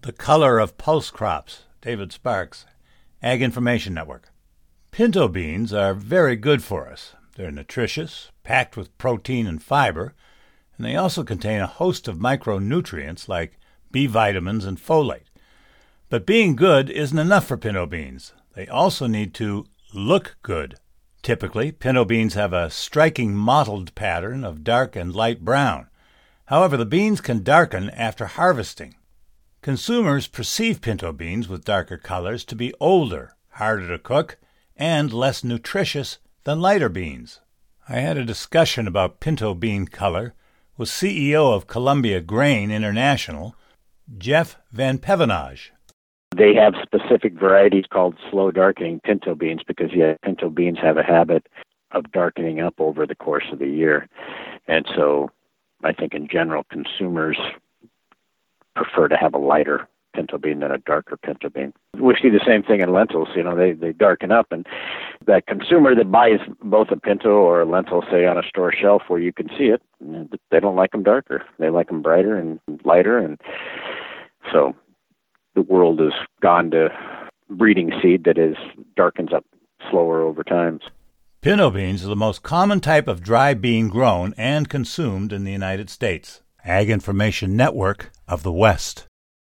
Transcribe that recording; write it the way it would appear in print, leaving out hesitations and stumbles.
The Color of Pulse Crops, David Sparks, Ag Information Network. Pinto beans are very good for us. They're nutritious, packed with protein and fiber, and they also contain a host of micronutrients like B vitamins and folate. But being good isn't enough for pinto beans. They also need to look good. Typically, pinto beans have a striking mottled pattern of dark and light brown. However, the beans can darken after harvesting. Consumers perceive pinto beans with darker colors to be older, harder to cook, and less nutritious than lighter beans. I had a discussion about pinto bean color with CEO of Columbia Grain International, Jeff Van Pevenage. They have specific varieties called slow darkening pinto beans because pinto beans have a habit of darkening up over the course of the year. And so I think in general consumers prefer to have a lighter pinto bean than a darker pinto bean. We see the same thing in lentils. They darken up, and that consumer that buys both a pinto or a lentil, say, on a store shelf where you can see it, they don't like them darker. They like them brighter and lighter, and so the world has gone to breeding seed that darkens up slower over time. Pinto beans are the most common type of dry bean grown and consumed in the United States. Ag Information Network of the West.